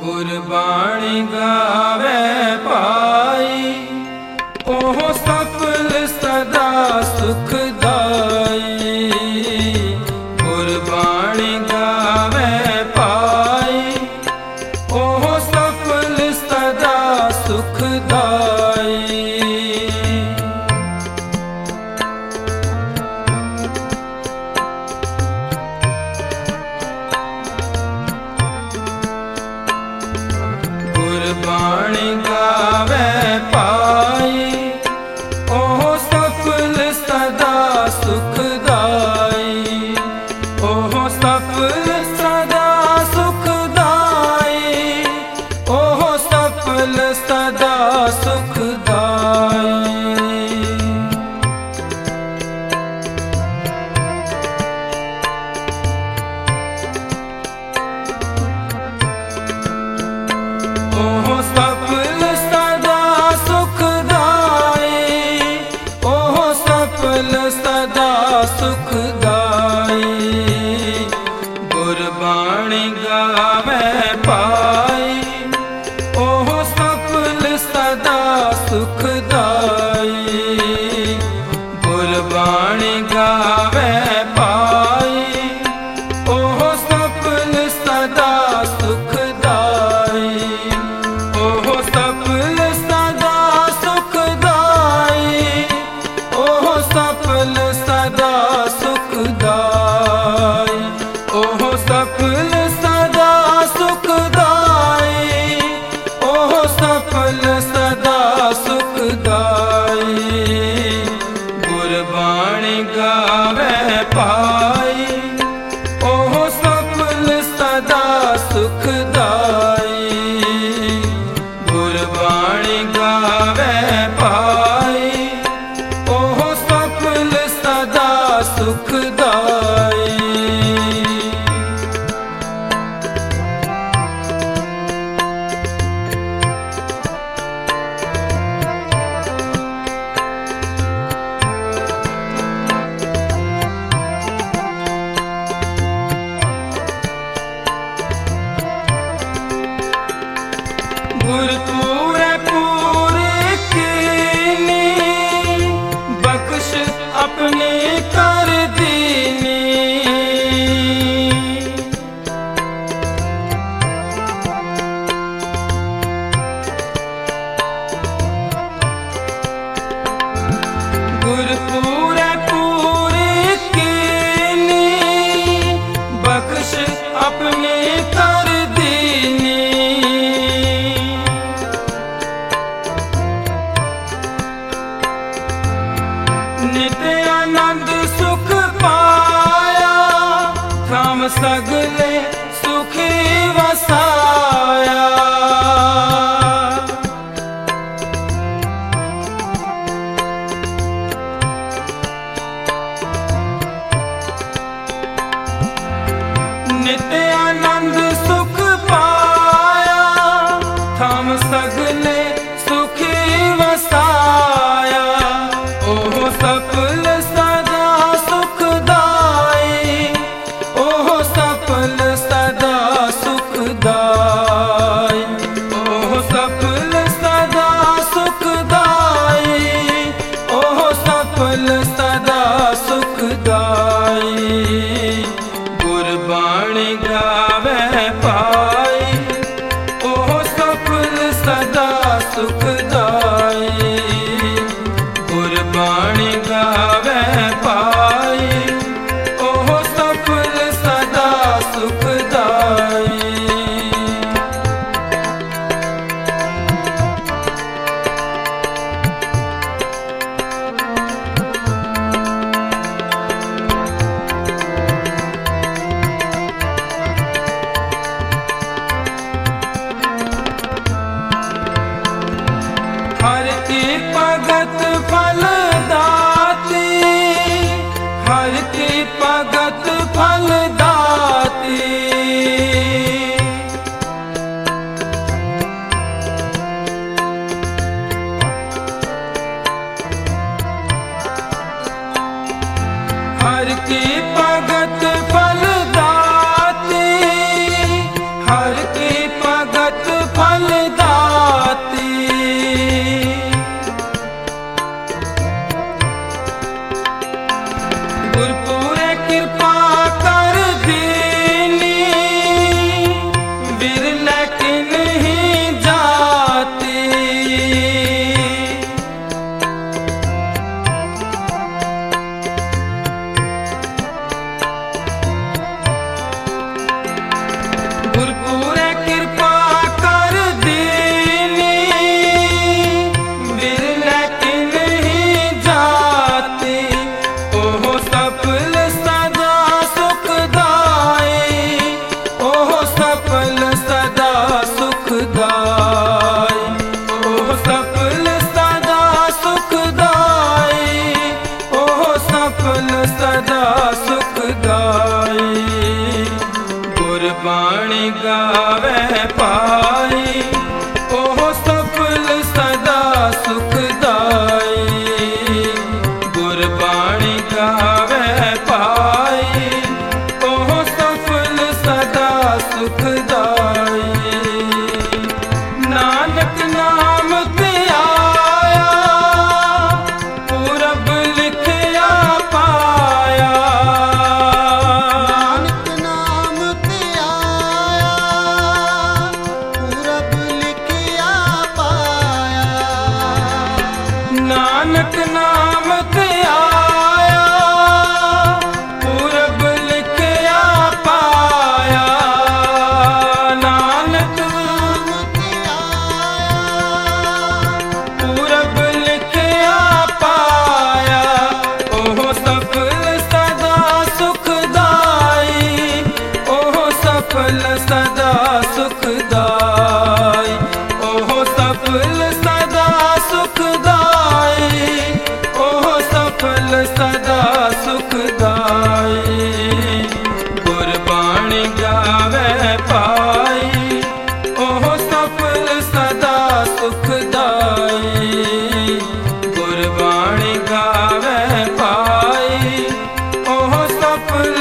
गुरबाणी गावे पाई, ओह सफल सदा सुखदाई। गुरबाणी गावे पाई, ओह सफल सदा सुखदाई। गुरबाणी गावे पाई, ओह सफल सदा सुखदाई। ओह सफल सदा सुखदाई, ओह सफल सदा सुखदाई। ओह सफल सदा सुखदाई, ओह सफल सदा सुखदाई। गुरबाणी गावे पाई, ओह सफल सदा सुखदाई। गुरबाणी गावे पाई, ओह सफल सदा सुखदाई। ओह सफल सदा सुखदाई, ओह सफल सदा सुखदाई। ओह सफल सदा सुखदाई, ओह सफल सदा सुखदाई। गुरबाणी गावे पाई, ओह सफल सदा सुखदाई। गुरबाणी गावे पाई, ओह सफल सदा सुखदाई। गुरपुरे पूरे कीनी, बख्श अपने कर दीनी। गुरपुरे पूरे कीनी, बख्श अपने कर दीनी। नित्य आनंद सुख पाया, थाम सगले सुखी वसाया। नित्य आनंद सुख पाया, थाम सगले सुखी वसाया। ओह सफल सदा सुखदाई, ओह सफल सदा सुखदाई। ओह सफल सदा सुखदाई, ओह सफल सदा सुखदाई। गुरबाणी गावे पाई, ओह सफल सदा सुखदाई। गुरबाणी गावे पाई, ओह सफल सदा सुखदाई। हर की भगत फल दाती, हर की भगत फल दाती। हर की भगत फल दाती, हर की भगत गावे पाई, ओह सफल सदा सुखदाई। गुरबाणी गावे पाई, ओह सफल सदा सुखदाई। नानक नाम ते आया, पूरब लिखया पाया। नानक नाम ते आया, पूरब लिखया पाया। नानक नाम ते आया, पूरब लिखया पाया। नानक पूरब लिखया पाया, ओह सफल सदा सुखदाई। ओह सफल सदा सुखदाई, ओह सफल सदा सुखदाई। ओह सफल सदा सुखदाई। गुरबाणी गावे पाई, ओह सफल सदा सुखदाई। गुरबाणी गावे पाई, ओह सफल